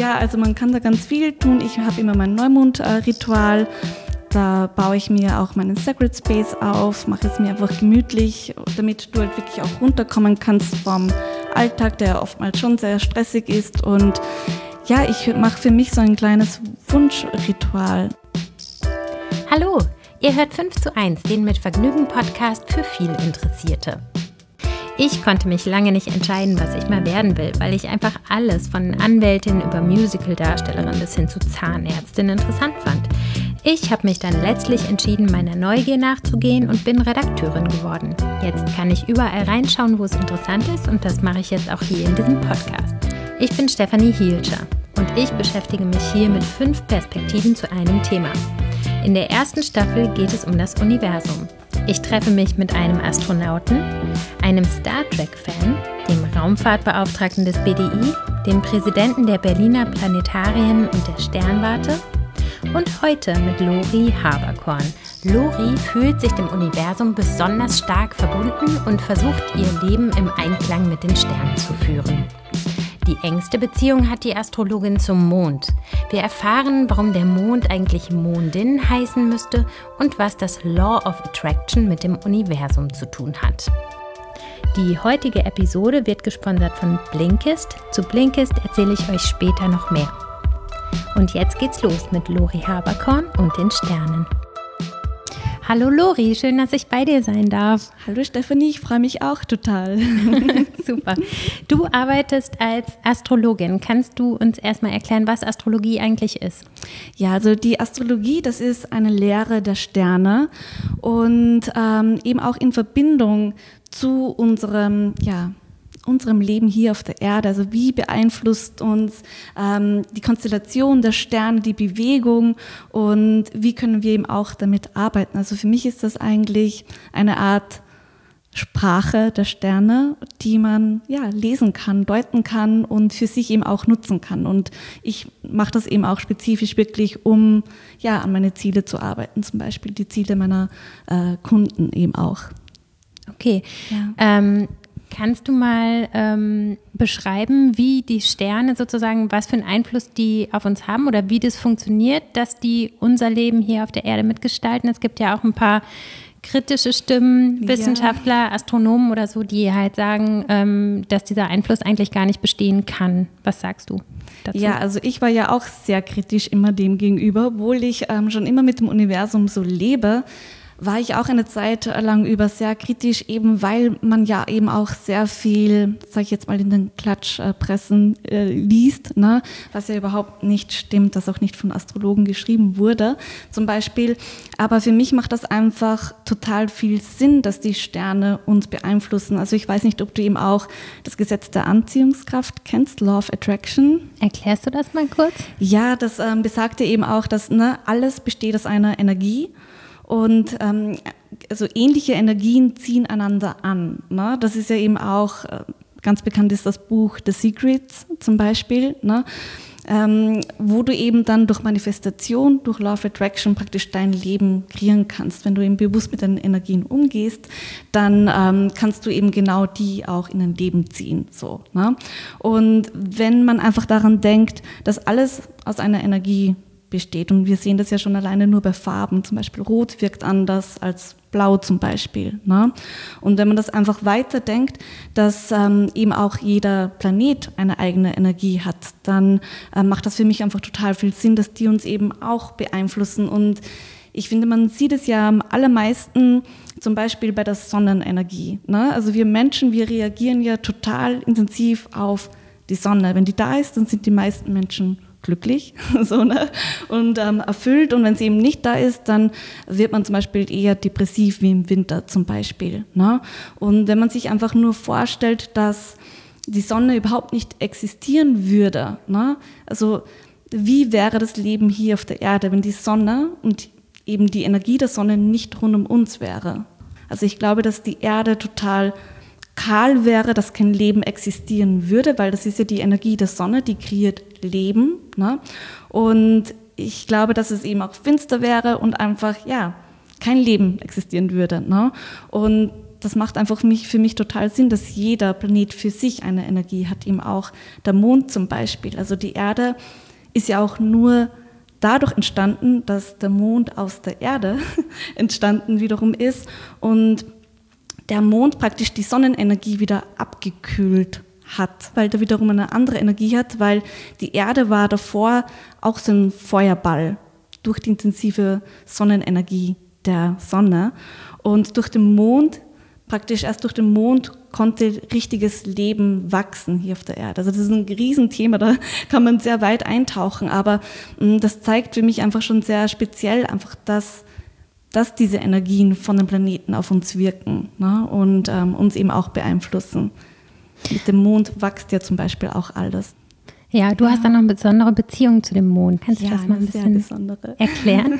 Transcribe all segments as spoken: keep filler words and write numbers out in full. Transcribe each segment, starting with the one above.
Ja, also man kann da ganz viel tun. Ich habe immer mein Neumond-Ritual. Da baue ich mir auch meinen Sacred Space auf, mache es mir einfach gemütlich, damit du halt wirklich auch runterkommen kannst vom Alltag, der oftmals schon sehr stressig ist. Und ja, ich mache für mich so ein kleines Wunschritual. Hallo, ihr hört fünf zu eins, den mit Vergnügen Podcast für viel Interessierte. Ich konnte mich lange nicht entscheiden, was ich mal werden will, weil ich einfach alles von Anwältin über Musical-Darstellerin bis hin zu Zahnärztin interessant fand. Ich habe mich dann letztlich entschieden, meiner Neugier nachzugehen und bin Redakteurin geworden. Jetzt kann ich überall reinschauen, wo es interessant ist, und das mache ich jetzt auch hier in diesem Podcast. Ich bin Stefanie Hielscher und ich beschäftige mich hier mit fünf Perspektiven zu einem Thema. In der ersten Staffel geht es um das Universum. Ich treffe mich mit einem Astronauten, einem Star Trek-Fan, dem Raumfahrtbeauftragten des B D I, dem Präsidenten der Berliner Planetarien und der Sternwarte und heute mit Lori Haberkorn. Lori fühlt sich dem Universum besonders stark verbunden und versucht, ihr Leben im Einklang mit den Sternen zu führen. Die engste Beziehung hat die Astrologin zum Mond. Wir erfahren, warum der Mond eigentlich Mondin heißen müsste und was das Law of Attraction mit dem Universum zu tun hat. Die heutige Episode wird gesponsert von Blinkist. Zu Blinkist erzähle ich euch später noch mehr. Und jetzt geht's los mit Lori Haberkorn und den Sternen. Hallo Lori, schön, dass ich bei dir sein darf. Hallo Stefanie, ich freue mich auch total. Super. Du arbeitest als Astrologin. Kannst du uns erstmal erklären, was Astrologie eigentlich ist? Ja, also die Astrologie, das ist eine Lehre der Sterne und ähm, eben auch in Verbindung zu unserem, ja, unserem Leben hier auf der Erde. Also wie beeinflusst uns ähm, die Konstellation der Sterne, die Bewegung, und wie können wir eben auch damit arbeiten. Also für mich ist das eigentlich eine Art Sprache der Sterne, die man ja lesen kann, deuten kann und für sich eben auch nutzen kann. Und ich mache das eben auch spezifisch wirklich, um ja an meine Ziele zu arbeiten, zum Beispiel die Ziele meiner äh, Kunden eben auch. Okay. Ja. Ähm Kannst du mal ähm, beschreiben, wie die Sterne sozusagen, was für einen Einfluss die auf uns haben oder wie das funktioniert, dass die unser Leben hier auf der Erde mitgestalten? Es gibt ja auch ein paar kritische Stimmen, Wissenschaftler, ja. Astronomen oder so, die halt sagen, ähm, dass dieser Einfluss eigentlich gar nicht bestehen kann. Was sagst du dazu? Ja, also ich war ja auch sehr kritisch immer dem gegenüber, obwohl ich ähm, schon immer mit dem Universum so lebe. War ich auch eine Zeit lang über sehr kritisch, eben weil man ja eben auch sehr viel, sag ich jetzt mal, in den Klatschpressen äh, liest, ne, was ja überhaupt nicht stimmt, das auch nicht von Astrologen geschrieben wurde, zum Beispiel. Aber für mich macht das einfach total viel Sinn, dass die Sterne uns beeinflussen. Also ich weiß nicht, ob du eben auch das Gesetz der Anziehungskraft kennst, Law of Attraction. Erklärst du das mal kurz? Ja, das ähm, besagte eben auch, dass ne, alles besteht aus einer Energie. Und ähm, also ähnliche Energien ziehen einander an. Ne? Das ist ja eben auch, äh, ganz bekannt ist das Buch The Secrets zum Beispiel, ne? ähm, wo du eben dann durch Manifestation, durch Law of Attraction praktisch dein Leben kreieren kannst. Wenn du eben bewusst mit deinen Energien umgehst, dann ähm, kannst du eben genau die auch in dein Leben ziehen. So, ne? Und wenn man einfach daran denkt, dass alles aus einer Energie besteht. Und wir sehen das ja schon alleine nur bei Farben. Zum Beispiel Rot wirkt anders als Blau zum Beispiel. Ne? Und wenn man das einfach weiterdenkt, dass ähm, eben auch jeder Planet eine eigene Energie hat, dann äh, macht das für mich einfach total viel Sinn, dass die uns eben auch beeinflussen. Und ich finde, man sieht es ja am allermeisten zum Beispiel bei der Sonnenenergie. Ne? Also wir Menschen, wir reagieren ja total intensiv auf die Sonne. Wenn die da ist, dann sind die meisten Menschen glücklich so, ne? und ähm, erfüllt. Und wenn sie eben nicht da ist, dann wird man zum Beispiel eher depressiv wie im Winter zum Beispiel. Ne? Und wenn man sich einfach nur vorstellt, dass die Sonne überhaupt nicht existieren würde, ne? Also wie wäre das Leben hier auf der Erde, wenn die Sonne und eben die Energie der Sonne nicht rund um uns wäre? Also ich glaube, dass die Erde total kahl wäre, dass kein Leben existieren würde, weil das ist ja die Energie der Sonne, die kreiert Leben. Ne? Und ich glaube, dass es eben auch finster wäre und einfach, ja, kein Leben existieren würde. Ne? Und das macht einfach für mich, für mich total Sinn, dass jeder Planet für sich eine Energie hat, eben auch der Mond zum Beispiel. Also die Erde ist ja auch nur dadurch entstanden, dass der Mond aus der Erde entstanden wiederum ist und der Mond praktisch die Sonnenenergie wieder abgekühlt hat, weil der wiederum eine andere Energie hat, weil die Erde war davor auch so ein Feuerball durch die intensive Sonnenenergie der Sonne und durch den Mond, praktisch erst durch den Mond konnte richtiges Leben wachsen hier auf der Erde. Also das ist ein Riesenthema, da kann man sehr weit eintauchen, aber mh, das zeigt für mich einfach schon sehr speziell einfach, dass, dass diese Energien von den Planeten auf uns wirken, ne, und ähm, uns eben auch beeinflussen. Mit dem Mond wächst ja zum Beispiel auch alles. Ja, du ja. hast dann noch eine besondere Beziehung zu dem Mond. Kannst du ja, das mal ein bisschen besondere. erklären?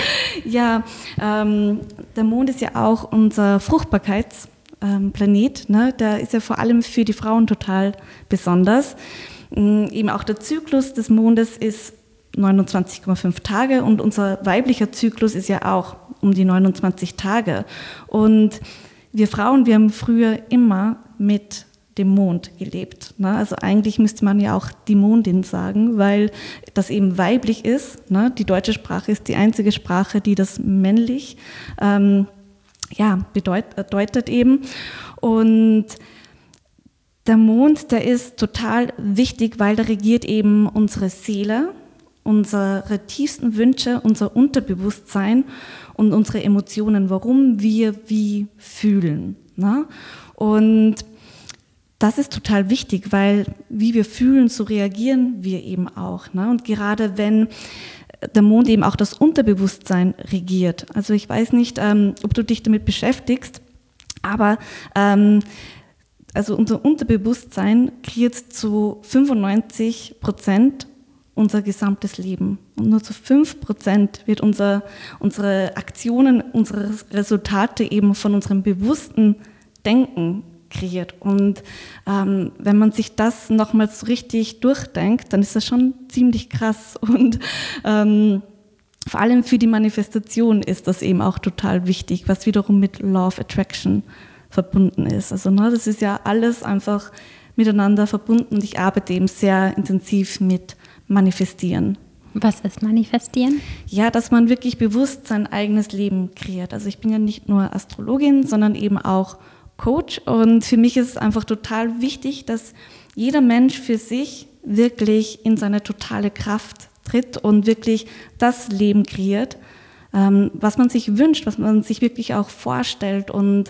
Ja, ähm, der Mond ist ja auch unser Fruchtbarkeitsplanet. Ähm, ne? Der ist ja vor allem für die Frauen total besonders. Ähm, eben auch der Zyklus des Mondes ist neunundzwanzig Komma fünf Tage und unser weiblicher Zyklus ist ja auch um die neunundzwanzig Tage. Und wir Frauen, wir haben früher immer mit dem Mond gelebt. Ne? Also eigentlich müsste man ja auch die Mondin sagen, weil das eben weiblich ist. Ne? Die deutsche Sprache ist die einzige Sprache, die das männlich ähm, ja, bedeutet eben. Und der Mond, der ist total wichtig, weil der regiert eben unsere Seele, unsere tiefsten Wünsche, unser Unterbewusstsein und unsere Emotionen, warum wir wie fühlen. Ne? Und das ist total wichtig, weil wie wir fühlen, so reagieren wir eben auch. Ne? Und gerade wenn der Mond eben auch das Unterbewusstsein regiert. Also ich weiß nicht, ähm, ob du dich damit beschäftigst, aber ähm, also unser Unterbewusstsein kreiert zu fünfundneunzig Prozent unser gesamtes Leben. Und nur zu fünf Prozent wird unser, unsere Aktionen, unsere Resultate eben von unserem bewussten Denken kreiert. Und ähm, wenn man sich das nochmals so richtig durchdenkt, dann ist das schon ziemlich krass. Und ähm, vor allem für die Manifestation ist das eben auch total wichtig, was wiederum mit Law of Attraction verbunden ist. Also ne, das ist ja alles einfach miteinander verbunden und ich arbeite eben sehr intensiv mit Manifestieren. Was ist Manifestieren? Ja, dass man wirklich bewusst sein eigenes Leben kreiert. Also ich bin ja nicht nur Astrologin, sondern eben auch Coach und für mich ist es einfach total wichtig, dass jeder Mensch für sich wirklich in seine totale Kraft tritt und wirklich das Leben kreiert, was man sich wünscht, was man sich wirklich auch vorstellt. Und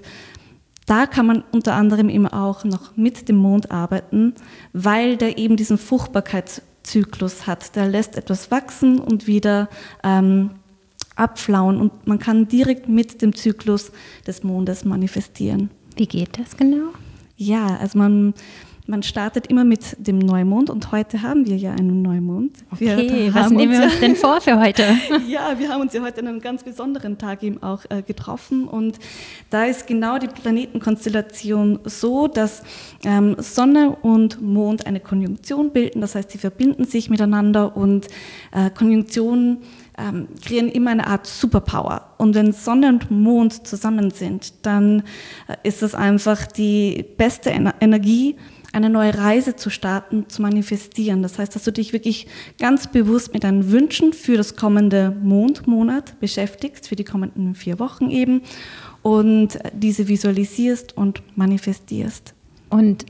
da kann man unter anderem eben auch noch mit dem Mond arbeiten, weil der eben diesen Fruchtbarkeitszyklus hat. Der lässt etwas wachsen und wieder ähm, abflauen und man kann direkt mit dem Zyklus des Mondes manifestieren. Wie geht das genau? Ja, also man, man startet immer mit dem Neumond und heute haben wir ja einen Neumond. Okay, wir was nehmen wir uns denn vor für heute? Ja, wir haben uns ja heute an einem ganz besonderen Tag eben auch äh, getroffen und da ist genau die Planetenkonstellation so, dass ähm, Sonne und Mond eine Konjunktion bilden, das heißt, sie verbinden sich miteinander und äh, Konjunktionen Ähm, kreieren immer eine Art Superpower. Und wenn Sonne und Mond zusammen sind, dann äh, ist es einfach die beste Ener- Energie, eine neue Reise zu starten, zu manifestieren. Das heißt, dass du dich wirklich ganz bewusst mit deinen Wünschen für das kommende Mondmonat beschäftigst, für die kommenden vier Wochen eben, und diese visualisierst und manifestierst. Und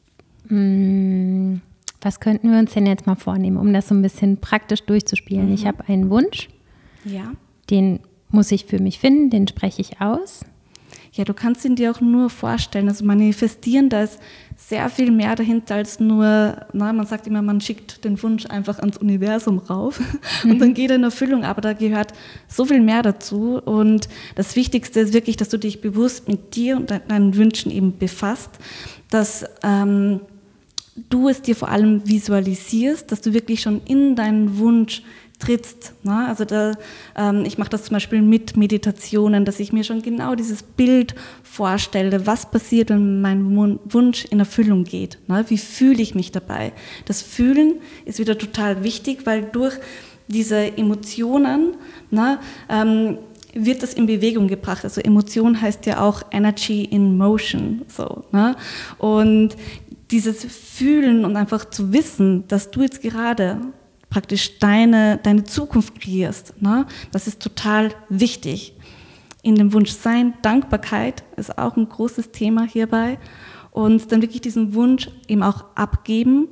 mh, was könnten wir uns denn jetzt mal vornehmen, um das so ein bisschen praktisch durchzuspielen? Mhm. Ich habe einen Wunsch, ja. Den muss ich für mich finden, den spreche ich aus. Ja, du kannst ihn dir auch nur vorstellen. Also manifestieren, da ist sehr viel mehr dahinter als nur, na, man sagt immer, man schickt den Wunsch einfach ans Universum rauf mhm. und dann geht er in Erfüllung. Aber da gehört so viel mehr dazu. Und das Wichtigste ist wirklich, dass du dich bewusst mit dir und deinen Wünschen eben befasst, dass ähm, du es dir vor allem visualisierst, dass du wirklich schon in deinen Wunsch trittst. Ne? Also da, ähm, ich mache das zum Beispiel mit Meditationen, dass ich mir schon genau dieses Bild vorstelle, was passiert, wenn mein Wunsch in Erfüllung geht. Ne? Wie fühle ich mich dabei? Das Fühlen ist wieder total wichtig, weil durch diese Emotionen, ne, ähm, wird das in Bewegung gebracht. Also Emotion heißt ja auch Energy in Motion. So, ne? Und dieses Fühlen und einfach zu wissen, dass du jetzt gerade praktisch deine, deine Zukunft kreierst, ne? Das ist total wichtig. In dem Wunsch sein, Dankbarkeit ist auch ein großes Thema hierbei. Und dann wirklich diesen Wunsch eben auch abgeben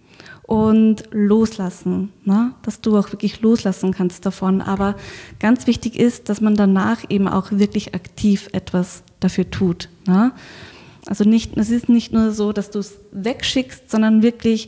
und loslassen, ne? Dass du auch wirklich loslassen kannst davon. Aber ganz wichtig ist, dass man danach eben auch wirklich aktiv etwas dafür tut, ne? Also nicht, es ist nicht nur so, dass du es wegschickst, sondern wirklich,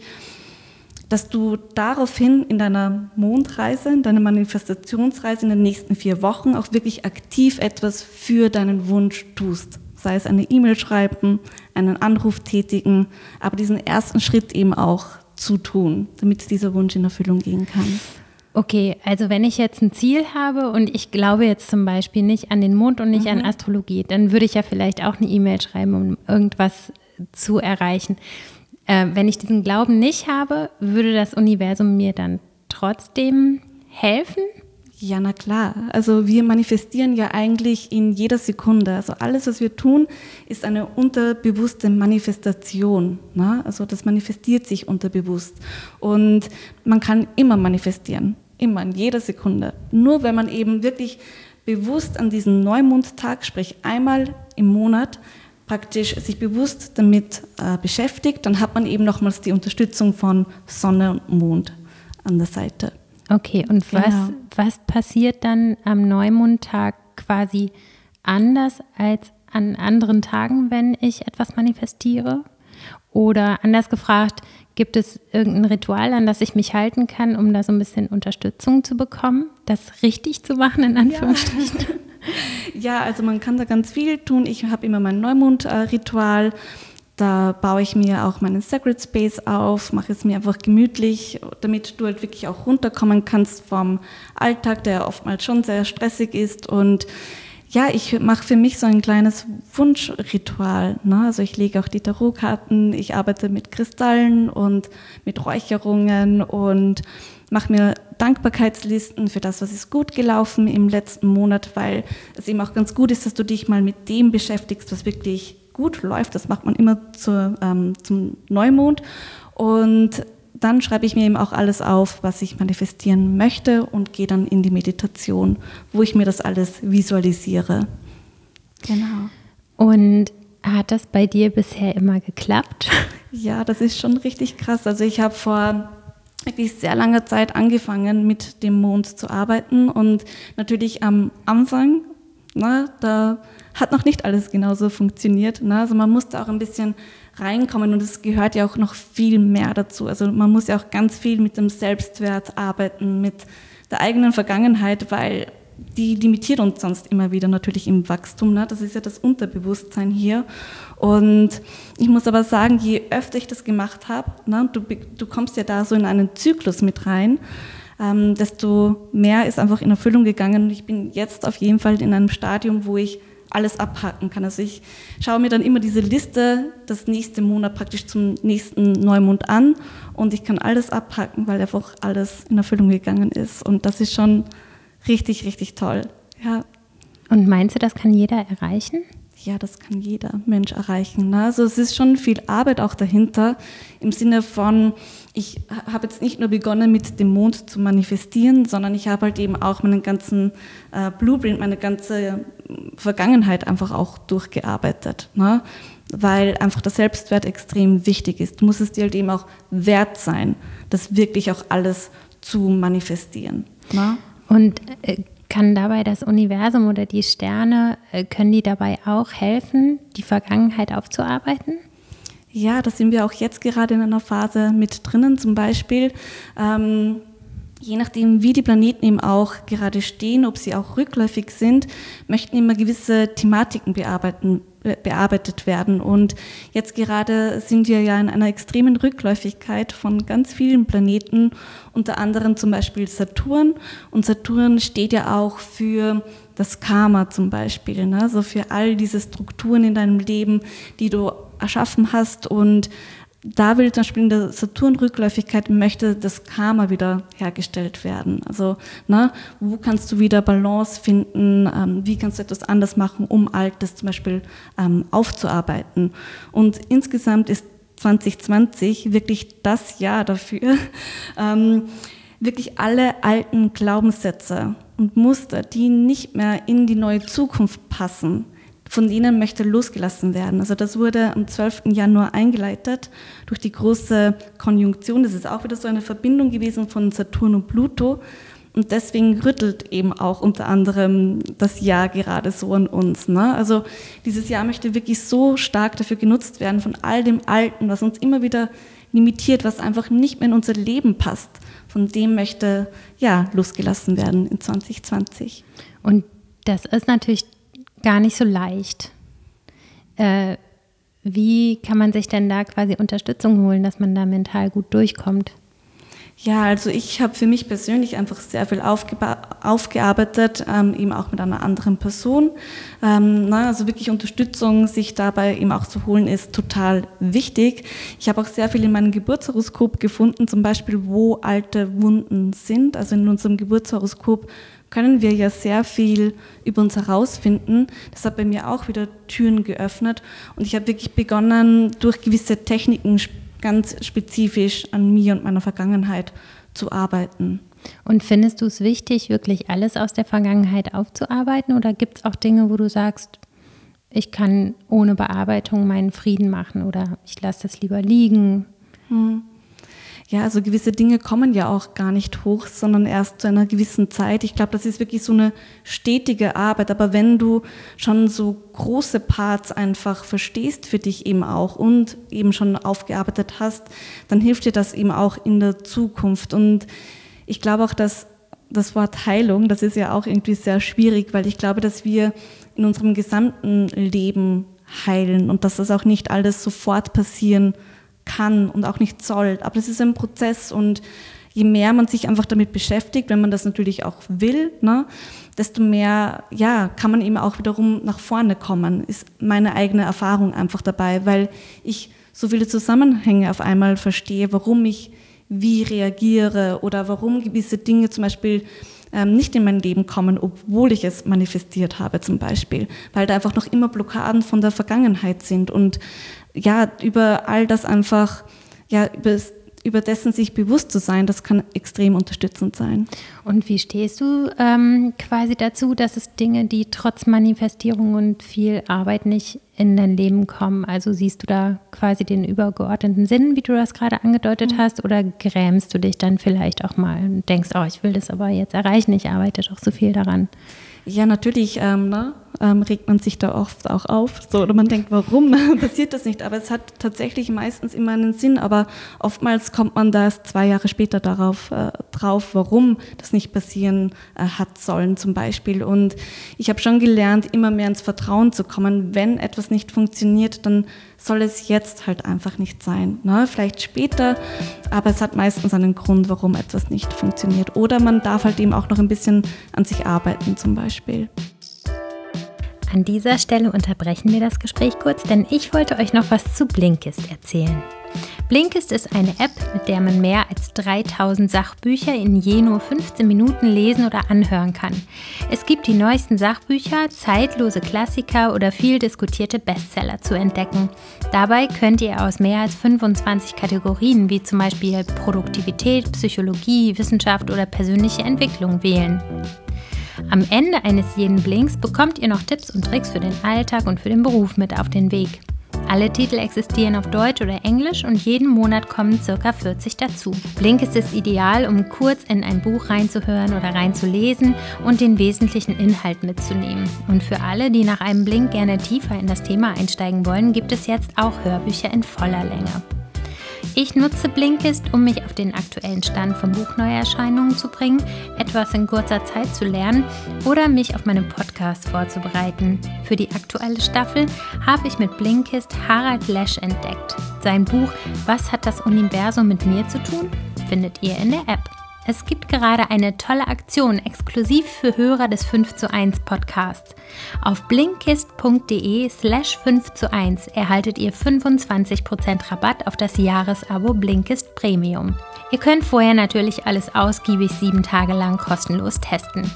dass du daraufhin in deiner Mondreise, in deiner Manifestationsreise in den nächsten vier Wochen auch wirklich aktiv etwas für deinen Wunsch tust. Sei es eine E-Mail schreiben, einen Anruf tätigen, aber diesen ersten Schritt eben auch zu tun, damit dieser Wunsch in Erfüllung gehen kann. Okay, also wenn ich jetzt ein Ziel habe und ich glaube jetzt zum Beispiel nicht an den Mond und nicht mhm. an Astrologie, dann würde ich ja vielleicht auch eine E-Mail schreiben, um irgendwas zu erreichen. Äh, wenn ich diesen Glauben nicht habe, würde das Universum mir dann trotzdem helfen? Ja, na klar. Also wir manifestieren ja eigentlich in jeder Sekunde. Also alles, was wir tun, ist eine unterbewusste Manifestation, ne? Also das manifestiert sich unterbewusst. Und man kann immer manifestieren, immer, in jeder Sekunde. Nur wenn man eben wirklich bewusst an diesen Neumondtag, sprich einmal im Monat, praktisch sich bewusst damit äh, beschäftigt, dann hat man eben nochmals die Unterstützung von Sonne und Mond an der Seite. Okay, und was, genau. was passiert dann am Neumondtag quasi anders als an anderen Tagen, wenn ich etwas manifestiere? Oder anders gefragt, gibt es irgendein Ritual, an das ich mich halten kann, um da so ein bisschen Unterstützung zu bekommen, das richtig zu machen, in Anführungsstrichen? Ja, ja, also man kann da ganz viel tun. Ich habe immer mein Neumond-Ritual. Da baue ich mir auch meinen Sacred Space auf, mache es mir einfach gemütlich, damit du halt wirklich auch runterkommen kannst vom Alltag, der oftmals schon sehr stressig ist. Und ja, ich mache für mich so ein kleines Wunschritual, ne? Also ich lege auch die Tarotkarten, ich arbeite mit Kristallen und mit Räucherungen und mache mir Dankbarkeitslisten für das, was ist gut gelaufen im letzten Monat, weil es eben auch ganz gut ist, dass du dich mal mit dem beschäftigst, was wirklich gut läuft. Das macht man immer zur, ähm, zum Neumond. Und dann schreibe ich mir eben auch alles auf, was ich manifestieren möchte und gehe dann in die Meditation, wo ich mir das alles visualisiere. Genau. Und hat das bei dir bisher immer geklappt? Ja, das ist schon richtig krass. Also ich habe vor wirklich sehr langer Zeit angefangen, mit dem Mond zu arbeiten und natürlich am Anfang, na, da hat noch nicht alles genauso funktioniert. Ne? Also man musste auch ein bisschen reinkommen und es gehört ja auch noch viel mehr dazu. Also man muss ja auch ganz viel mit dem Selbstwert arbeiten, mit der eigenen Vergangenheit, weil die limitiert uns sonst immer wieder natürlich im Wachstum. Ne? Das ist ja das Unterbewusstsein hier. Und ich muss aber sagen, je öfter ich das gemacht habe, ne, du, du kommst ja da so in einen Zyklus mit rein, ähm, desto mehr ist einfach in Erfüllung gegangen. Und ich bin jetzt auf jeden Fall in einem Stadium, wo ich alles abhaken kann. Also ich schaue mir dann immer diese Liste das nächste Monat praktisch zum nächsten Neumond an und ich kann alles abhaken, weil einfach alles in Erfüllung gegangen ist. Und das ist schon richtig, richtig toll. Ja. Und meinst du, das kann jeder erreichen? Ja, das kann jeder Mensch erreichen. Ne? Also es ist schon viel Arbeit auch dahinter, im Sinne von, ich habe jetzt nicht nur begonnen mit dem Mond zu manifestieren, sondern ich habe halt eben auch meinen ganzen äh, Blueprint, meine ganze Vergangenheit einfach auch durchgearbeitet. Ne? Weil einfach der Selbstwert extrem wichtig ist. Du musst es dir halt eben auch wert sein, das wirklich auch alles zu manifestieren. Ne? Und äh, kann dabei das Universum oder die Sterne, äh, können die dabei auch helfen, die Vergangenheit aufzuarbeiten? Ja, da sind wir auch jetzt gerade in einer Phase mit drinnen. Zum Beispiel, ähm, je nachdem, wie die Planeten eben auch gerade stehen, ob sie auch rückläufig sind, möchten immer gewisse Thematiken bearbeiten, bearbeitet werden. Und jetzt gerade sind wir ja in einer extremen Rückläufigkeit von ganz vielen Planeten, unter anderem zum Beispiel Saturn. Und Saturn steht ja auch für das Karma zum Beispiel, ne? Also für all diese Strukturen in deinem Leben, die du erschaffen hast und da will zum Beispiel in der Saturn-Rückläufigkeit möchte das Karma wieder hergestellt werden. Also ne, wo kannst du wieder Balance finden, ähm, wie kannst du etwas anders machen, um Altes zum Beispiel ähm, aufzuarbeiten. Und insgesamt ist zwanzig zwanzig wirklich das Jahr dafür, ähm, wirklich alle alten Glaubenssätze und Muster, die nicht mehr in die neue Zukunft passen, von denen möchte losgelassen werden. Also das wurde am zwölften Januar eingeleitet durch die große Konjunktion. Das ist auch wieder so eine Verbindung gewesen von Saturn und Pluto. Und deswegen rüttelt eben auch unter anderem das Jahr gerade so an uns. Ne? Also dieses Jahr möchte wirklich so stark dafür genutzt werden von all dem Alten, was uns immer wieder limitiert, was einfach nicht mehr in unser Leben passt. Von dem möchte ja losgelassen werden in zwanzig zwanzig. Und das ist natürlich gar nicht so leicht. Äh, wie kann man sich denn da quasi Unterstützung holen, dass man da mental gut durchkommt? Ja, also ich habe für mich persönlich einfach sehr viel aufgeba- aufgearbeitet, ähm, eben auch mit einer anderen Person. Ähm, na, also wirklich Unterstützung, sich dabei eben auch zu holen, ist total wichtig. Ich habe auch sehr viel in meinem Geburtshoroskop gefunden, zum Beispiel, wo alte Wunden sind. Also in unserem Geburtshoroskop können wir ja sehr viel über uns herausfinden. Das hat bei mir auch wieder Türen geöffnet. Und ich habe wirklich begonnen, durch gewisse Techniken ganz spezifisch an mir und meiner Vergangenheit zu arbeiten. Und findest du es wichtig, wirklich alles aus der Vergangenheit aufzuarbeiten? Oder gibt es auch Dinge, wo du sagst, ich kann ohne Bearbeitung meinen Frieden machen oder ich lasse das lieber liegen? Hm. Ja, also gewisse Dinge kommen ja auch gar nicht hoch, sondern erst zu einer gewissen Zeit. Ich glaube, das ist wirklich so eine stetige Arbeit. Aber wenn du schon so große Parts einfach verstehst für dich eben auch und eben schon aufgearbeitet hast, dann hilft dir das eben auch in der Zukunft. Und ich glaube auch, dass das Wort Heilung, das ist ja auch irgendwie sehr schwierig, weil ich glaube, dass wir in unserem gesamten Leben heilen und dass das auch nicht alles sofort passieren kann und auch nicht soll. Aber das ist ein Prozess und je mehr man sich einfach damit beschäftigt, wenn man das natürlich auch will, ne, desto mehr ja, kann man eben auch wiederum nach vorne kommen, ist meine eigene Erfahrung einfach dabei, weil ich so viele Zusammenhänge auf einmal verstehe, warum ich wie reagiere oder warum gewisse Dinge zum Beispiel ähm, nicht in mein Leben kommen, obwohl ich es manifestiert habe zum Beispiel, weil da einfach noch immer Blockaden von der Vergangenheit sind und ja, über all das einfach, ja, über, über dessen sich bewusst zu sein, das kann extrem unterstützend sein. Und wie stehst du ähm, quasi dazu, dass es Dinge, die trotz Manifestierung und viel Arbeit nicht in dein Leben kommen? Also siehst du da quasi den übergeordneten Sinn, wie du das gerade angedeutet mhm. hast, oder grämst du dich dann vielleicht auch mal und denkst, oh, ich will das aber jetzt erreichen, ich arbeite doch so viel daran? Ja, natürlich ähm, ne, ähm, regt man sich da oft auch auf. So, oder man denkt, warum passiert das nicht? Aber es hat tatsächlich meistens immer einen Sinn. Aber oftmals kommt man da erst zwei Jahre später darauf äh, drauf, warum das nicht passieren äh, hat sollen zum Beispiel. Und ich habe schon gelernt, immer mehr ins Vertrauen zu kommen. Wenn etwas nicht funktioniert, dann soll es jetzt halt einfach nicht sein. Ne? Vielleicht später, aber es hat meistens einen Grund, warum etwas nicht funktioniert. Oder man darf halt eben auch noch ein bisschen an sich arbeiten zum Beispiel. An dieser Stelle unterbrechen wir das Gespräch kurz, denn ich wollte euch noch was zu Blinkist erzählen. Blinkist ist eine App, mit der man mehr als dreitausend Sachbücher in je nur fünfzehn Minuten lesen oder anhören kann. Es gibt die neuesten Sachbücher, zeitlose Klassiker oder viel diskutierte Bestseller zu entdecken. Dabei könnt ihr aus mehr als fünfundzwanzig Kategorien wie zum Beispiel Produktivität, Psychologie, Wissenschaft oder persönliche Entwicklung wählen. Am Ende eines jeden Blinks bekommt ihr noch Tipps und Tricks für den Alltag und für den Beruf mit auf den Weg. Alle Titel existieren auf Deutsch oder Englisch und jeden Monat kommen ca. vierzig dazu. Blinkist ist ideal, um kurz in ein Buch reinzuhören oder reinzulesen und den wesentlichen Inhalt mitzunehmen. Und für alle, die nach einem Blink gerne tiefer in das Thema einsteigen wollen, gibt es jetzt auch Hörbücher in voller Länge. Ich nutze Blinkist, um mich auf den aktuellen Stand von Buchneuerscheinungen zu bringen, etwas in kurzer Zeit zu lernen oder mich auf meinen Podcast vorzubereiten. Für die aktuelle Staffel habe ich mit Blinkist Harald Lesch entdeckt. Sein Buch "Was hat das Universum mit mir zu tun?" findet ihr in der App. Es gibt gerade eine tolle Aktion exklusiv für Hörer des fünf zu eins Podcasts. Auf blinkist.de slash fünf zu eins erhaltet ihr fünfundzwanzig Prozent Rabatt auf das Jahresabo Blinkist Premium. Ihr könnt vorher natürlich alles ausgiebig sieben Tage lang kostenlos testen.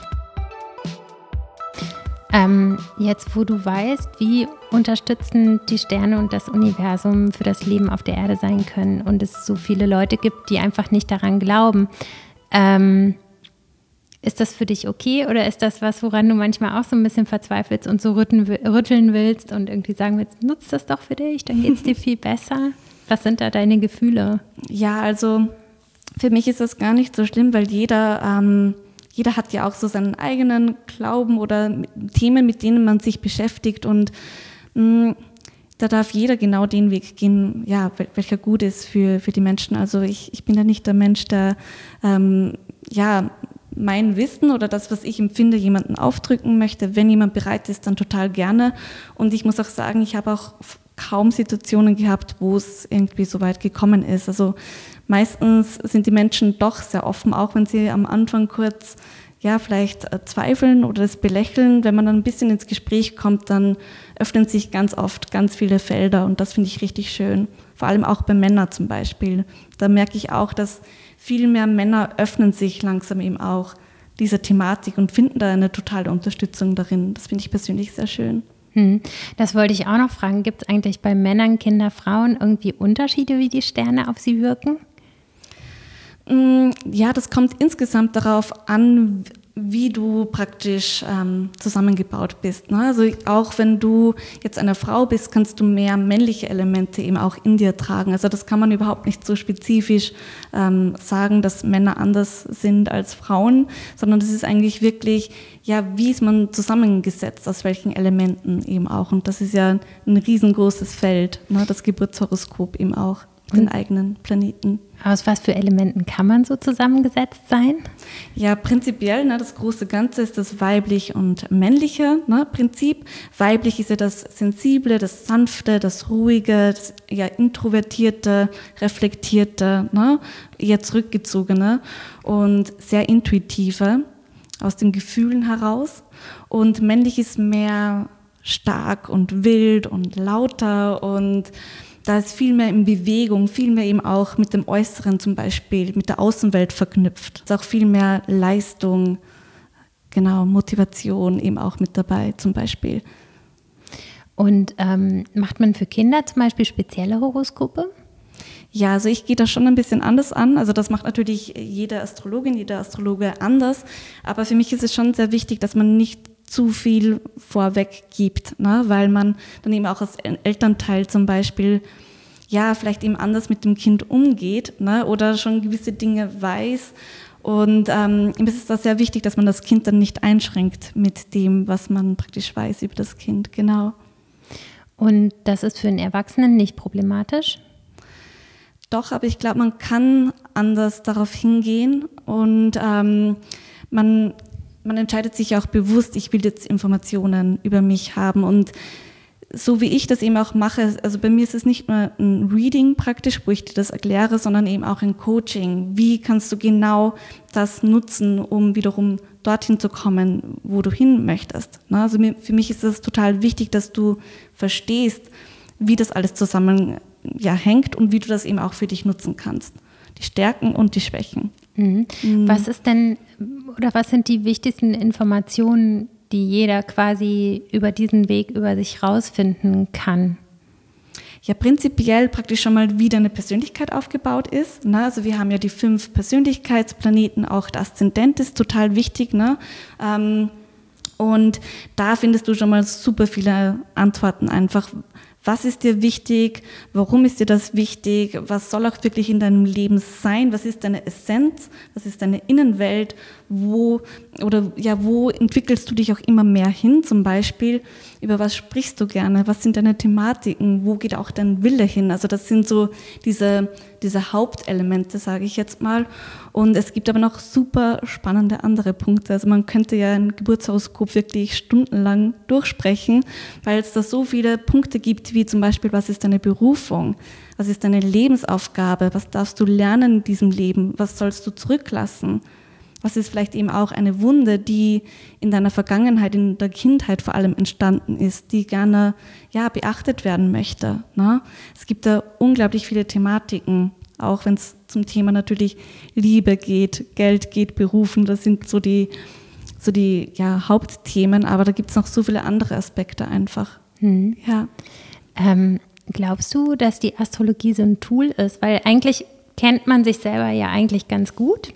Ähm, jetzt, wo du weißt, wie unterstützend die Sterne und das Universum für das Leben auf der Erde sein können und es so viele Leute gibt, die einfach nicht daran glauben, ähm, ist das für dich okay oder ist das was, woran du manchmal auch so ein bisschen verzweifelst und so rütteln, rütteln willst und irgendwie sagen willst, nutz das doch für dich, dann geht es dir viel besser? Was sind da deine Gefühle? Ja, also für mich ist das gar nicht so schlimm, weil jeder... Ähm Jeder hat ja auch so seinen eigenen Glauben oder Themen, mit denen man sich beschäftigt und mh, da darf jeder genau den Weg gehen, ja, welcher gut ist für, für die Menschen. Also ich, ich bin ja nicht der Mensch, der ähm, ja, mein Wissen oder das, was ich empfinde, jemanden aufdrücken möchte. Wenn jemand bereit ist, dann total gerne. Und ich muss auch sagen, ich habe auch kaum Situationen gehabt, wo es irgendwie so weit gekommen ist. Also meistens sind die Menschen doch sehr offen, auch wenn sie am Anfang kurz, ja, vielleicht zweifeln oder das belächeln. Wenn man dann ein bisschen ins Gespräch kommt, dann öffnen sich ganz oft ganz viele Felder und das finde ich richtig schön. Vor allem auch bei Männern zum Beispiel. Da merke ich auch, dass viel mehr Männer öffnen sich langsam eben auch dieser Thematik und finden da eine totale Unterstützung darin. Das finde ich persönlich sehr schön. Hm, das wollte ich auch noch fragen. Gibt es eigentlich bei Männern, Kindern, Frauen irgendwie Unterschiede, wie die Sterne auf sie wirken? Ja, das kommt insgesamt darauf an, wie du praktisch ähm, zusammengebaut bist. Ne? Also auch wenn du jetzt eine Frau bist, kannst du mehr männliche Elemente eben auch in dir tragen. Also das kann man überhaupt nicht so spezifisch ähm, sagen, dass Männer anders sind als Frauen, sondern das ist eigentlich wirklich, ja, wie ist man zusammengesetzt, aus welchen Elementen eben auch. Und das ist ja ein riesengroßes Feld, ne? Das Geburtshoroskop eben auch. Den eigenen Planeten. Aus was für Elementen kann man so zusammengesetzt sein? Ja, prinzipiell, ne, das große Ganze ist das weiblich und männliche ne, Prinzip. Weiblich ist ja das Sensible, das Sanfte, das Ruhige, das ja, Introvertierte, Reflektierte, ne, eher Zurückgezogene und sehr Intuitive, aus den Gefühlen heraus. Und männlich ist mehr stark und wild und lauter und da ist viel mehr in Bewegung, viel mehr eben auch mit dem Äußeren zum Beispiel, mit der Außenwelt verknüpft. Es ist auch viel mehr Leistung, genau, Motivation eben auch mit dabei zum Beispiel. Und ähm, macht man für Kinder zum Beispiel spezielle Horoskope? Ja, also ich gehe da schon ein bisschen anders an. Also das macht natürlich jede Astrologin, jeder Astrologe anders. Aber für mich ist es schon sehr wichtig, dass man nicht zu viel vorweg gibt, ne? Weil man dann eben auch als Elternteil zum Beispiel ja vielleicht eben anders mit dem Kind umgeht, ne? Oder schon gewisse Dinge weiß. Und ähm, es ist da sehr wichtig, dass man das Kind dann nicht einschränkt mit dem, was man praktisch weiß über das Kind, genau. Und das ist für einen Erwachsenen nicht problematisch? Doch, aber ich glaube, man kann anders darauf hingehen und ähm, man Man entscheidet sich auch bewusst, ich will jetzt Informationen über mich haben und so wie ich das eben auch mache, also bei mir ist es nicht nur ein Reading praktisch, wo ich dir das erkläre, sondern eben auch ein Coaching. Wie kannst du genau das nutzen, um wiederum dorthin zu kommen, wo du hin möchtest? Also für mich ist es total wichtig, dass du verstehst, wie das alles zusammen ja, hängt und wie du das eben auch für dich nutzen kannst. Die Stärken und die Schwächen. Mhm. Mhm. Was ist denn oder was sind die wichtigsten Informationen, die jeder quasi über diesen Weg über sich rausfinden kann? Ja, prinzipiell praktisch schon mal, wie deine Persönlichkeit aufgebaut ist. Ne? Also wir haben ja die fünf Persönlichkeitsplaneten, auch der Aszendent ist total wichtig. Ne? Ähm, und da findest du schon mal super viele Antworten einfach. Was ist dir wichtig? Warum ist dir das wichtig? Was soll auch wirklich in deinem Leben sein? Was ist deine Essenz? Was ist deine Innenwelt? Wo oder ja, wo entwickelst du dich auch immer mehr hin? Zum Beispiel, über was sprichst du gerne? Was sind deine Thematiken? Wo geht auch dein Wille hin? Also das sind so diese, diese Hauptelemente, sage ich jetzt mal. Und es gibt aber noch super spannende andere Punkte. Also man könnte ja ein Geburtshoroskop wirklich stundenlang durchsprechen, weil es da so viele Punkte gibt, gibt, wie zum Beispiel, was ist deine Berufung, was ist deine Lebensaufgabe, was darfst du lernen in diesem Leben, was sollst du zurücklassen, was ist vielleicht eben auch eine Wunde, die in deiner Vergangenheit, in der Kindheit vor allem entstanden ist, die gerne ja, beachtet werden möchte. Ne? Es gibt da unglaublich viele Thematiken, auch wenn es zum Thema natürlich Liebe geht, Geld geht, Berufen, das sind so die so die ja, Hauptthemen, aber da gibt es noch so viele andere Aspekte einfach. Hm. Ja. Ähm, glaubst du, dass die Astrologie so ein Tool ist? Weil eigentlich kennt man sich selber ja eigentlich ganz gut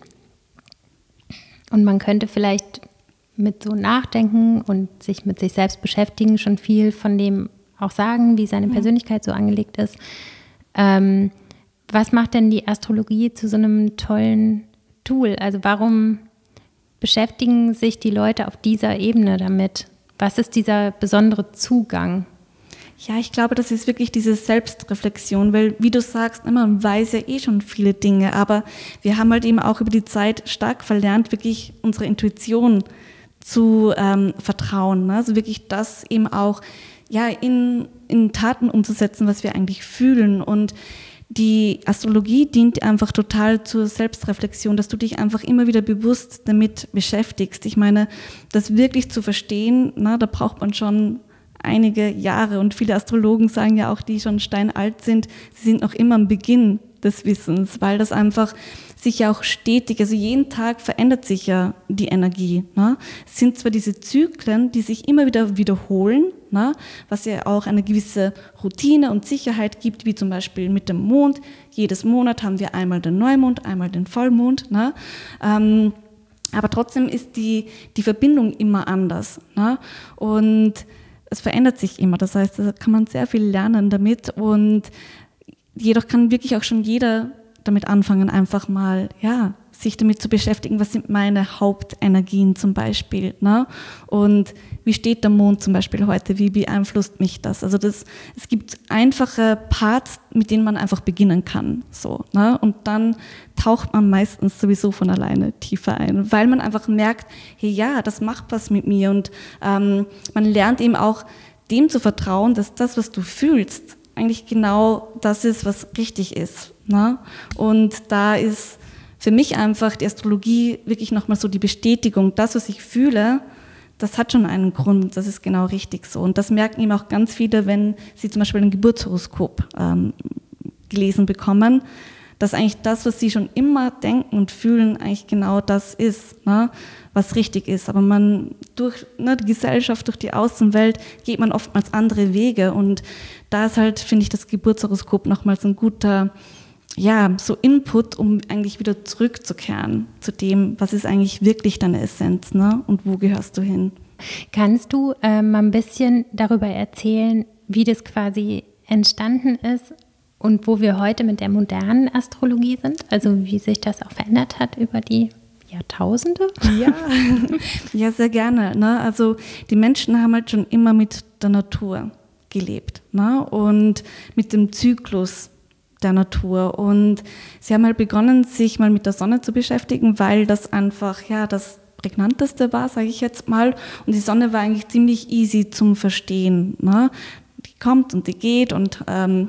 und man könnte vielleicht mit so Nachdenken und sich mit sich selbst beschäftigen schon viel von dem auch sagen, wie seine Persönlichkeit so angelegt ist. Ähm, was macht denn die Astrologie zu so einem tollen Tool? Also warum beschäftigen sich die Leute auf dieser Ebene damit? Was ist dieser besondere Zugang? Ja, ich glaube, das ist wirklich diese Selbstreflexion, weil, wie du sagst, man weiß ja eh schon viele Dinge, aber wir haben halt eben auch über die Zeit stark verlernt, wirklich unserer Intuition zu ähm, vertrauen. Ne? Also wirklich das eben auch ja, in, in Taten umzusetzen, was wir eigentlich fühlen. Und die Astrologie dient einfach total zur Selbstreflexion, dass du dich einfach immer wieder bewusst damit beschäftigst. Ich meine, das wirklich zu verstehen, na, da braucht man schon einige Jahre und viele Astrologen sagen ja auch, die schon steinalt sind, sie sind noch immer am Beginn des Wissens, weil das einfach sich ja auch stetig, also jeden Tag verändert sich ja die Energie. Ne? Es sind zwar diese Zyklen, die sich immer wieder wiederholen, ne? Was ja auch eine gewisse Routine und Sicherheit gibt, wie zum Beispiel mit dem Mond. Jedes Monat haben wir einmal den Neumond, einmal den Vollmond. Ne? Ähm, aber trotzdem ist die, die Verbindung immer anders. Ne? Und es verändert sich immer, das heißt, da kann man sehr viel lernen damit und jedoch kann wirklich auch schon jeder damit anfangen, einfach mal, ja, sich damit zu beschäftigen, was sind meine Hauptenergien zum Beispiel, ne? Und wie steht der Mond zum Beispiel heute, wie beeinflusst mich das? Also das, es gibt einfache Parts, mit denen man einfach beginnen kann, so, ne? Und dann taucht man meistens sowieso von alleine tiefer ein, weil man einfach merkt, hey, ja, das macht was mit mir und ähm, man lernt eben auch dem zu vertrauen, dass das, was du fühlst, eigentlich genau das ist, was richtig ist. Ne? Und da ist für mich einfach die Astrologie wirklich nochmal so die Bestätigung, das, was ich fühle, das hat schon einen Grund, das ist genau richtig so. Und das merken eben auch ganz viele, wenn sie zum Beispiel ein Geburtshoroskop ähm, gelesen bekommen, dass eigentlich das, was sie schon immer denken und fühlen, eigentlich genau das ist, ne, was richtig ist. Aber man durch ne, die Gesellschaft, durch die Außenwelt geht man oftmals andere Wege und da ist halt, finde ich, das Geburtshoroskop nochmals ein guter, ja, so Input, um eigentlich wieder zurückzukehren zu dem, was ist eigentlich wirklich deine Essenz, ne, und wo gehörst du hin. Kannst du äh, mal ein bisschen darüber erzählen, wie das quasi entstanden ist? Und wo wir heute mit der modernen Astrologie sind, also wie sich das auch verändert hat über die Jahrtausende? Ja, ja, sehr gerne. Ne? Also die Menschen haben halt schon immer mit der Natur gelebt, ne? Und mit dem Zyklus der Natur. Und sie haben halt begonnen, sich mal mit der Sonne zu beschäftigen, weil das einfach ja das prägnanteste war, sage ich jetzt mal. Und die Sonne war eigentlich ziemlich easy zum Verstehen. Ne? Die kommt und die geht und ähm,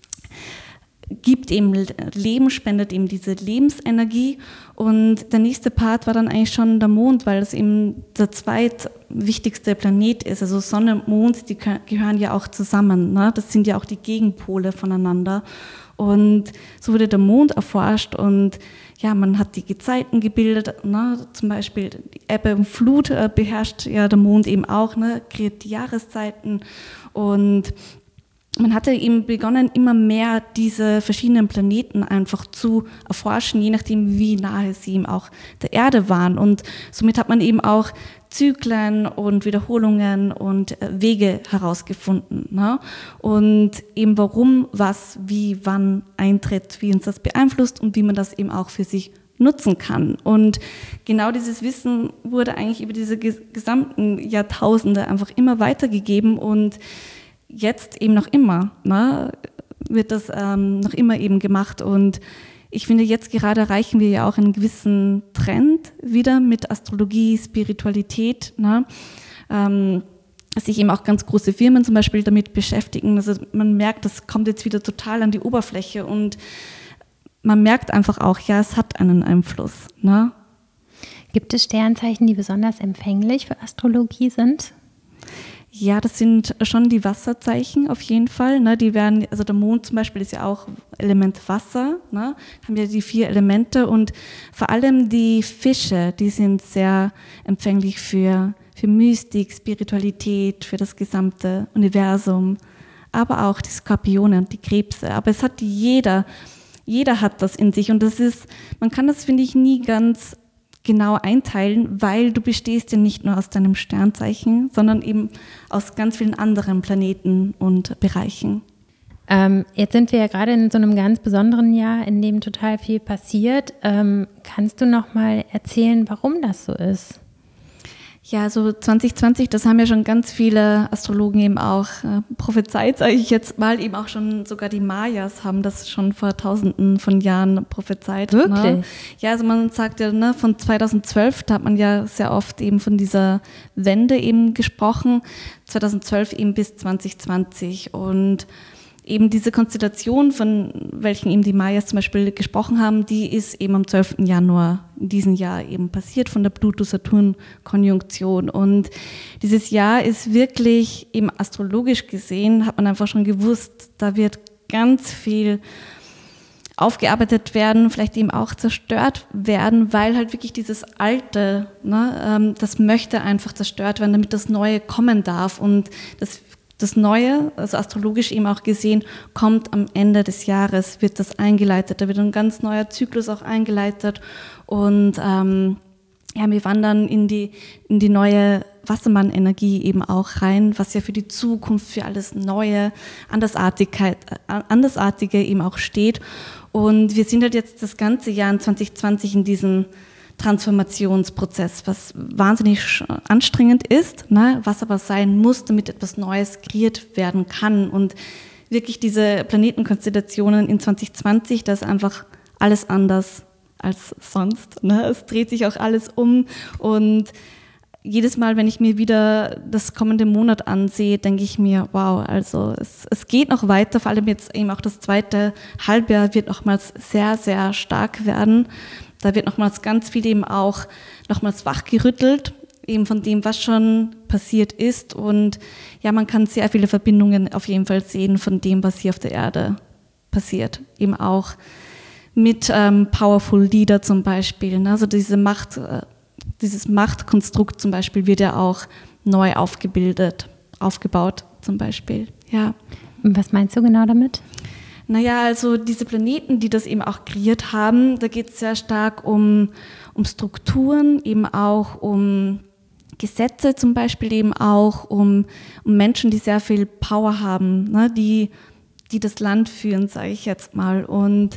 gibt eben Leben, spendet eben diese Lebensenergie und der nächste Part war dann eigentlich schon der Mond, weil das eben der zweitwichtigste Planet ist. Also Sonne und Mond, die gehören ja auch zusammen, ne? Das sind ja auch die Gegenpole voneinander und so wurde der Mond erforscht und ja, man hat die Gezeiten gebildet, ne? Zum Beispiel die Ebbe und Flut äh, beherrscht ja der Mond eben auch, ne? Kreiert die Jahreszeiten und man hatte eben begonnen, immer mehr diese verschiedenen Planeten einfach zu erforschen, je nachdem, wie nahe sie eben auch der Erde waren. Und somit hat man eben auch Zyklen und Wiederholungen und Wege herausgefunden. Ne? Und eben warum, was, wie, wann eintritt, wie uns das beeinflusst und wie man das eben auch für sich nutzen kann. Und genau dieses Wissen wurde eigentlich über diese gesamten Jahrtausende einfach immer weitergegeben und jetzt eben noch immer, ne, wird das ähm, noch immer eben gemacht und ich finde, jetzt gerade erreichen wir ja auch einen gewissen Trend wieder mit Astrologie, Spiritualität, ne, ähm, sich eben auch ganz große Firmen zum Beispiel damit beschäftigen. Also man merkt, das kommt jetzt wieder total an die Oberfläche und man merkt einfach auch, ja, es hat einen Einfluss. Ne? Gibt es Sternzeichen, die besonders empfänglich für Astrologie sind? Ja, das sind schon die Wasserzeichen auf jeden Fall. Ne? Die werden, also der Mond zum Beispiel ist ja auch Element Wasser, ne? Haben ja die vier Elemente und vor allem die Fische, die sind sehr empfänglich für, für Mystik, Spiritualität, für das gesamte Universum, aber auch die Skorpione und die Krebse. Aber es hat jeder, jeder hat das in sich und das ist, man kann das, finde ich, nie ganz genau einteilen, weil du bestehst ja nicht nur aus deinem Sternzeichen, sondern eben aus ganz vielen anderen Planeten und Bereichen. Ähm, jetzt sind wir ja gerade in so einem ganz besonderen Jahr, in dem total viel passiert. Ähm, kannst du noch mal erzählen, warum das so ist? Ja, so zwanzig zwanzig, das haben ja schon ganz viele Astrologen eben auch äh, prophezeit, sage ich jetzt mal, eben auch schon sogar die Mayas haben das schon vor tausenden von Jahren prophezeit. Wirklich? Ne? Ja, also man sagt ja, ne, von zweitausendzwölf, da hat man ja sehr oft eben von dieser Wende eben gesprochen, zweitausendzwölf eben bis zwanzig zwanzig und eben diese Konstellation, von welchen eben die Mayas zum Beispiel gesprochen haben, die ist eben am zwölften Januar in diesem Jahr eben passiert von der Pluto-Saturn-Konjunktion. Und dieses Jahr ist wirklich eben astrologisch gesehen, hat man einfach schon gewusst, da wird ganz viel aufgearbeitet werden, vielleicht eben auch zerstört werden, weil halt wirklich dieses Alte, ne, das möchte einfach zerstört werden, damit das Neue kommen darf. Und das Das Neue, also astrologisch eben auch gesehen, kommt am Ende des Jahres, wird das eingeleitet. Da wird ein ganz neuer Zyklus auch eingeleitet. Und ähm, ja, wir wandern in die, in die neue Wassermann-Energie eben auch rein, was ja für die Zukunft, für alles Neue, Andersartigkeit, Andersartige eben auch steht. Und wir sind halt jetzt das ganze Jahr in zwanzig zwanzig in diesem Transformationsprozess, was wahnsinnig anstrengend ist, ne, was aber sein muss, damit etwas Neues kreiert werden kann. Und wirklich diese Planetenkonstellationen in zwanzig zwanzig, da ist einfach alles anders als sonst. Ne? Es dreht sich auch alles um und jedes Mal, wenn ich mir wieder das kommende Monat ansehe, denke ich mir, wow, also es, es geht noch weiter, vor allem jetzt eben auch das zweite Halbjahr wird nochmals sehr, sehr stark werden. Da wird nochmals ganz viel eben auch nochmals wachgerüttelt, eben von dem, was schon passiert ist. Und ja, man kann sehr viele Verbindungen auf jeden Fall sehen von dem, was hier auf der Erde passiert. Eben auch mit ähm, Powerful Leader zum Beispiel. Ne? Also diese Macht, äh, dieses Machtkonstrukt zum Beispiel wird ja auch neu aufgebildet, aufgebaut zum Beispiel. Ja. Was meinst du genau damit? Naja, also diese Planeten, die das eben auch kreiert haben, da geht es sehr stark um, um Strukturen, eben auch um Gesetze zum Beispiel, eben auch um, um Menschen, die sehr viel Power haben, ne, die, die das Land führen, sage ich jetzt mal. Und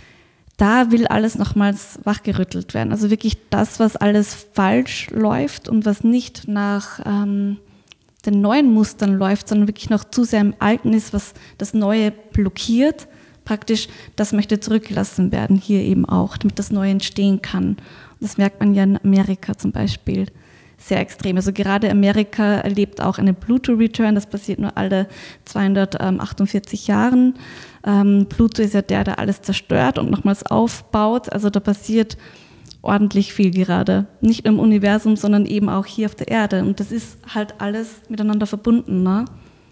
da will alles nochmals wachgerüttelt werden. Also wirklich das, was alles falsch läuft und was nicht nach ähm, den neuen Mustern läuft, sondern wirklich noch zu sehr im Alten ist, was das Neue blockiert, praktisch, das möchte zurückgelassen werden, hier eben auch, damit das Neue entstehen kann. Und das merkt man ja in Amerika zum Beispiel sehr extrem. Also gerade Amerika erlebt auch einen Pluto-Return, das passiert nur alle zweihundertachtundvierzig Jahren. Ähm, Pluto ist ja der, der alles zerstört und nochmals aufbaut, also da passiert ordentlich viel gerade. Nicht nur im Universum, sondern eben auch hier auf der Erde. Und das ist halt alles miteinander verbunden. Ne?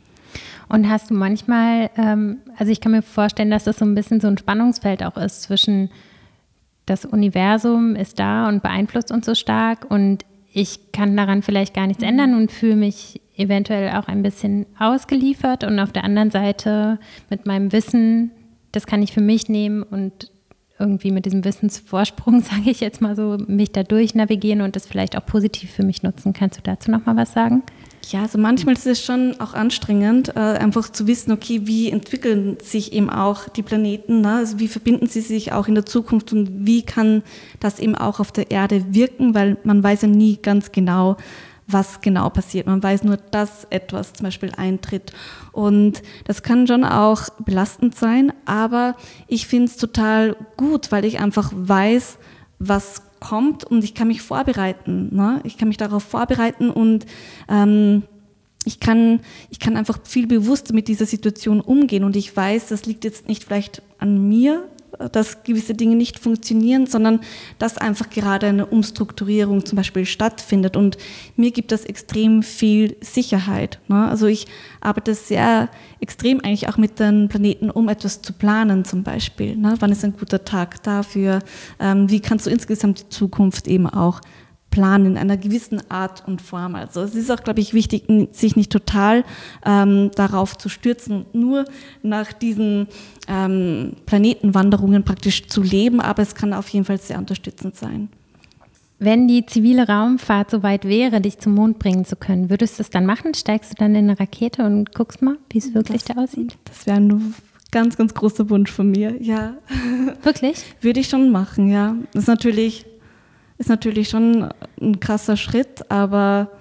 Und hast du manchmal, ähm, also ich kann mir vorstellen, dass das so ein bisschen so ein Spannungsfeld auch ist zwischen das Universum ist da und beeinflusst uns so stark und ich kann daran vielleicht gar nichts ändern und fühle mich eventuell auch ein bisschen ausgeliefert und auf der anderen Seite mit meinem Wissen, das kann ich für mich nehmen und irgendwie mit diesem Wissensvorsprung, sage ich jetzt mal so, mich da durch navigieren und das vielleicht auch positiv für mich nutzen. Kannst du dazu noch mal was sagen? Ja, also manchmal ist es schon auch anstrengend, äh, einfach zu wissen, okay, wie entwickeln sich eben auch die Planeten, ne? Also wie verbinden sie sich auch in der Zukunft und wie kann das eben auch auf der Erde wirken, weil man weiß ja nie ganz genau, was genau passiert. Man weiß nur, dass etwas zum Beispiel eintritt. Und das kann schon auch belastend sein, aber ich finde es total gut, weil ich einfach weiß, was kommt und ich kann mich vorbereiten. Ne? Ich kann mich darauf vorbereiten und ähm, ich kann, ich kann einfach viel bewusster mit dieser Situation umgehen und ich weiß, das liegt jetzt nicht vielleicht an mir, dass gewisse Dinge nicht funktionieren, sondern dass einfach gerade eine Umstrukturierung zum Beispiel stattfindet und mir gibt das extrem viel Sicherheit. Ne? Also ich arbeite sehr extrem eigentlich auch mit den Planeten, um etwas zu planen zum Beispiel. Ne? Wann ist ein guter Tag dafür? Ähm, wie kannst du insgesamt die Zukunft eben auch planen in einer gewissen Art und Form. Also es ist auch, glaube ich, wichtig, sich nicht total ähm, darauf zu stürzen und nur nach diesen ähm, Planetenwanderungen praktisch zu leben, aber es kann auf jeden Fall sehr unterstützend sein. Wenn die zivile Raumfahrt so weit wäre, dich zum Mond bringen zu können, würdest du es dann machen? Steigst du dann in eine Rakete und guckst mal, wie es wirklich das, da aussieht? Das wäre ein ganz, ganz großer Wunsch von mir, ja. Wirklich? Würde ich schon machen, ja. Das ist natürlich... Ist natürlich schon ein krasser Schritt, aber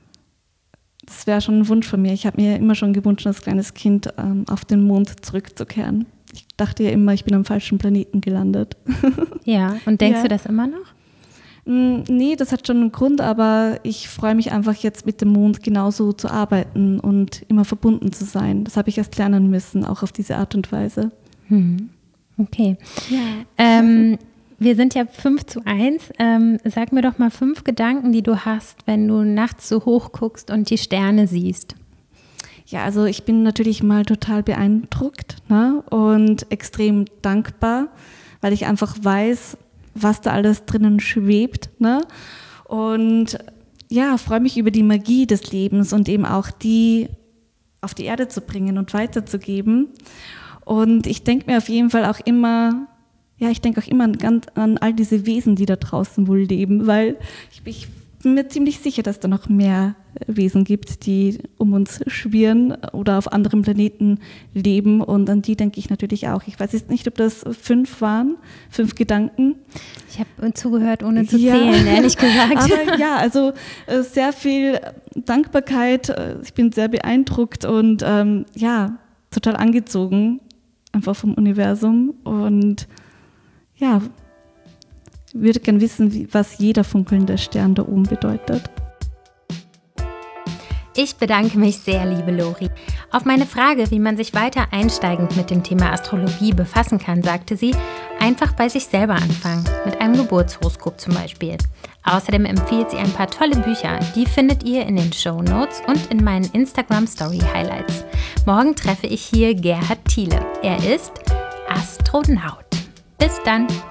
das wäre schon ein Wunsch von mir. Ich habe mir immer schon gewünscht, als kleines Kind ähm, auf den Mond zurückzukehren. Ich dachte ja immer, ich bin am falschen Planeten gelandet. Ja, und denkst ja. du das immer noch? Nee, das hat schon einen Grund, aber ich freue mich einfach jetzt mit dem Mond genauso zu arbeiten und immer verbunden zu sein. Das habe ich erst lernen müssen, auch auf diese Art und Weise. Hm. Okay. Ja. Ähm, Wir sind ja fünf zu eins. Ähm, sag mir doch mal fünf Gedanken, die du hast, wenn du nachts so hoch guckst und die Sterne siehst. Ja, also ich bin natürlich mal total beeindruckt, ne? Und extrem dankbar, weil ich einfach weiß, was da alles drinnen schwebt. Ne? Und ja, freue mich über die Magie des Lebens und eben auch die auf die Erde zu bringen und weiterzugeben. Und ich denke mir auf jeden Fall auch immer, Ja, ich denke auch immer an, an all diese Wesen, die da draußen wohl leben, weil ich, ich bin mir ziemlich sicher, dass da noch mehr Wesen gibt, die um uns schwirren oder auf anderen Planeten leben und an die denke ich natürlich auch. Ich weiß jetzt nicht, ob das fünf waren, fünf Gedanken. Ich habe zugehört, ohne zu ja. zählen, ehrlich gesagt. Aber ja, also sehr viel Dankbarkeit, ich bin sehr beeindruckt und ähm, ja, total angezogen einfach vom Universum und ja, ich würde gerne wissen, wie, was jeder funkelnde Stern da oben bedeutet. Ich bedanke mich sehr, liebe Lori. Auf meine Frage, wie man sich weiter einsteigend mit dem Thema Astrologie befassen kann, sagte sie, einfach bei sich selber anfangen, mit einem Geburtshoroskop zum Beispiel. Außerdem empfiehlt sie ein paar tolle Bücher, die findet ihr in den Shownotes und in meinen Instagram-Story-Highlights. Morgen treffe ich hier Gerhard Thiele. Er ist Astronaut. Bis dann!